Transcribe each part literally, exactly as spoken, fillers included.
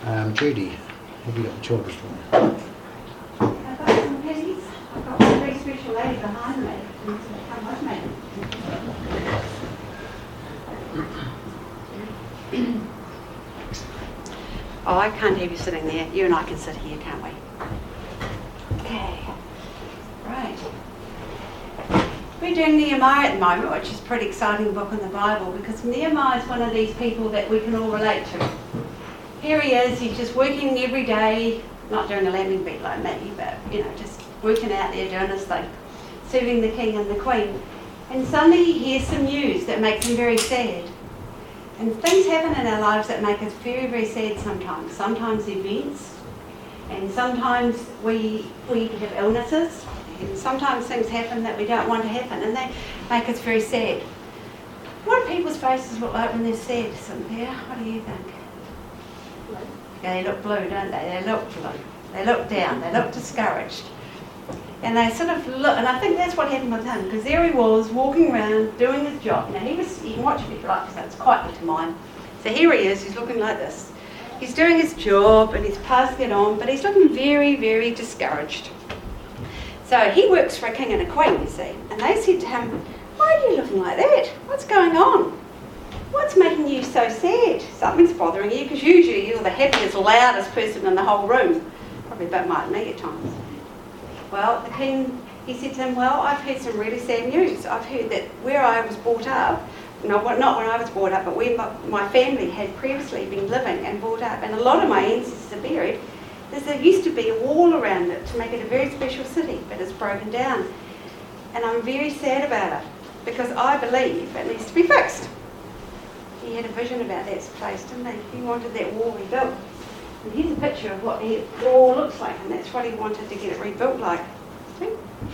Um, Judy, have you got the children's one? I've got some pennies. I've got one very special lady behind me. Who's going to come with me. Oh, I can't have you sitting there. You and I can sit here, can't we? Okay. Right. We're doing Nehemiah at the moment, which is a pretty exciting book in the Bible, because Nehemiah is one of these people that we can all relate to. Here he is, he's just working every day, not doing a lambing beat like me, but, you know, just working out there doing his thing, serving the king and the queen. And suddenly he hears some news that makes him very sad. And things happen in our lives that make us very, very sad sometimes. Sometimes events, and sometimes we we have illnesses, and sometimes things happen that we don't want to happen, and they make us very sad. What do people's faces look like when they're sad, Cynthia? What do you think? Blue. Yeah, they look blue, don't they? They look blue. They look down. They look discouraged. And they sort of look, and I think that's what happened with him, because there he was, walking around, doing his job. Now, he was, you can watch it if you like, because it's quite good to mine. So here he is, he's looking like this. He's doing his job, and he's passing it on, but he's looking very, very discouraged. So he works for a king and a queen, you see, and they said to him, "Why are you looking like that? What's going on? What's making you so sad? Something's bothering you, because usually you're the happiest, loudest person in the whole room." Probably a bit like me at times. Well, the king, he said to him, "Well, I've heard some really sad news. I've heard that where I was brought up, not, not when I was brought up, but where my family had previously been living and brought up, and a lot of my ancestors are buried, there used to be a wall around it to make it a very special city, but it's broken down. And I'm very sad about it, because I believe it needs to be fixed." He had a vision about that place, didn't he? He wanted that wall rebuilt. And here's a picture of what the wall looks like, and that's what he wanted to get it rebuilt like. See?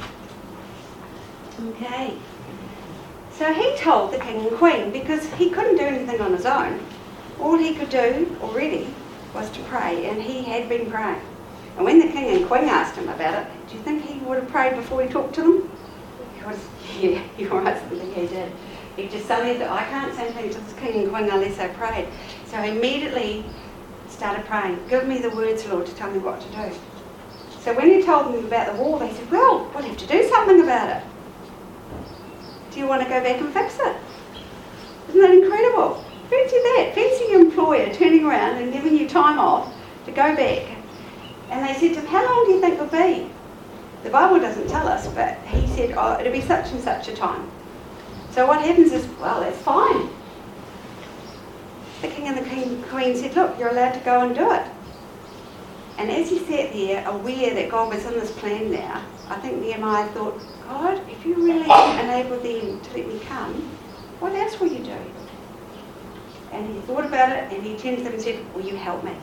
Okay. So he told the king and queen, because he couldn't do anything on his own. All he could do already was to pray, and he had been praying. And when the king and queen asked him about it, do you think he would have prayed before he talked to them? He was, yeah, you're right, something he did. He just suddenly said, "I can't say anything to this king and queen unless I prayed." So he immediately started praying, "Give me the words, Lord, to tell me what to do." So when he told them about the wall, they said, "Well, we'll have to do something about it. Do you want to go back and fix it?" Isn't that incredible? Fancy that. Fancy your employer turning around and giving you time off to go back. And they said to him, "How long do you think it'll be?" The Bible doesn't tell us, but he said, "Oh, it'll be such and such a time." So what happens is, well, that's fine. The king and the king, queen said, "Look, you're allowed to go and do it." And as he sat there, aware that God was in this plan now, I think Nehemiah thought, "God, if you really enable them to let me come, what else will you do?" And he thought about it, and he turned to them and said, "Will you help me?"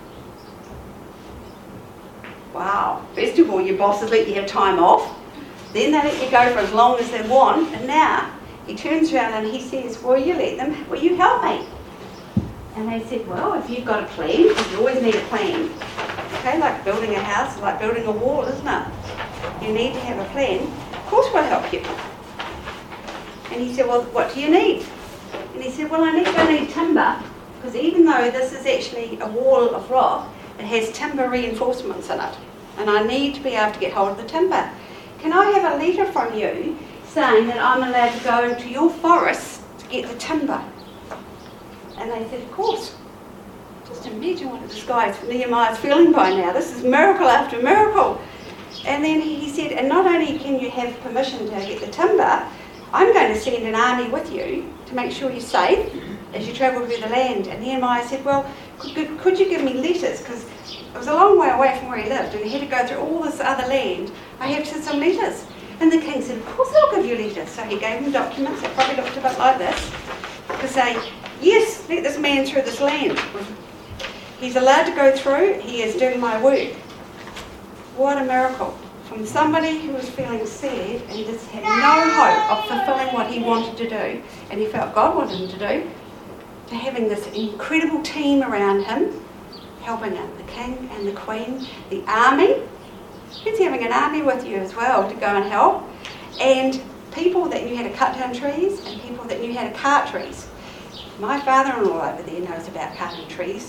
Wow. First of all, your bosses let you have time off. Then they let you go for as long as they want. And now he turns around and he says, "Will you let them, will you help me?" And they said, "Well, if you've got a plan," because you always need a plan. Okay, like building a house, like building a wall, isn't it? You need to have a plan. Of course we'll help you. And he said, "Well, what do you need?" And he said, "Well, I need, I need timber, because even though this is actually a wall of rock, it has timber reinforcements in it. And I need to be able to get hold of the timber. Can I have a letter from you saying that I'm allowed to go into your forest to get the timber?" And they said, "Of course." Just imagine what this guy's, Nehemiah's feeling by now. This is miracle after miracle. And then he said, "And not only can you have permission to get the timber, I'm going to send an army with you to make sure you're safe as you travel through the land." And Nehemiah said, "Well, could, could you give me letters? Because it was a long way away from where he lived, and he had to go through all this other land. I have to some letters." And the king said, "Of course I'll give you letters." So he gave him documents that probably looked a bit like this, to say, "Yes, let this man through this land. He's allowed to go through. He is doing my work." What a miracle. From somebody who was feeling sad and just had no hope of fulfilling what he wanted to do, and he felt God wanted him to do, to having this incredible team around him, helping him, the king and the queen, the army. He's having an army with you as well to go and help, and people that knew how to cut down trees and people that knew how to cart trees. My father-in-law over there knows about cutting trees,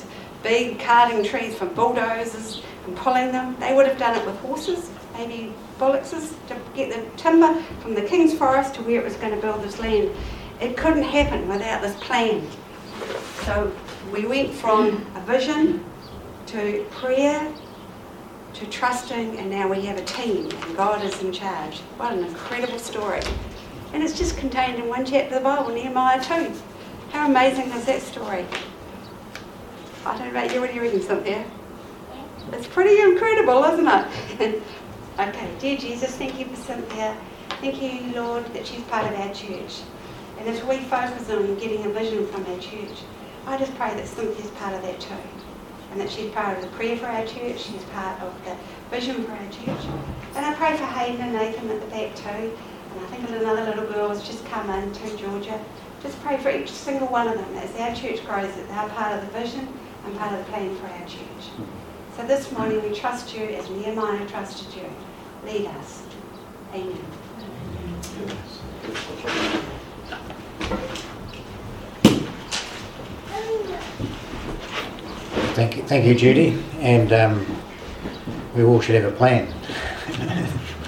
big carting trees from bulldozers and pulling them. They would have done it with horses, maybe bullocks, to get the timber from the King's Forest to where it was going to build this land. It couldn't happen without this plan. So we went from a vision to prayer to trusting, and now we have a team and God is in charge. What an incredible story. And it's just contained in one chapter of the Bible, Nehemiah two. How amazing is that story? I don't know about you, what are you reading, Cynthia? It's pretty incredible, isn't it? Okay, dear Jesus, thank you for Cynthia. Thank you, Lord, that she's part of our church. And as we focus on getting a vision from our church, I just pray that Cynthia's part of that too. And that she's part of the prayer for our church, she's part of the vision for our church. And I pray for Hayden and Nathan at the back too. And I think another little girl has just come in too, Georgia. Just pray for each single one of them as our church grows, that they're part of the vision and part of the plan for our church. So this morning we trust you as Nehemiah trusted you. Lead us. Amen. Thank you, thank you, Judy. And um, we all should have a plan.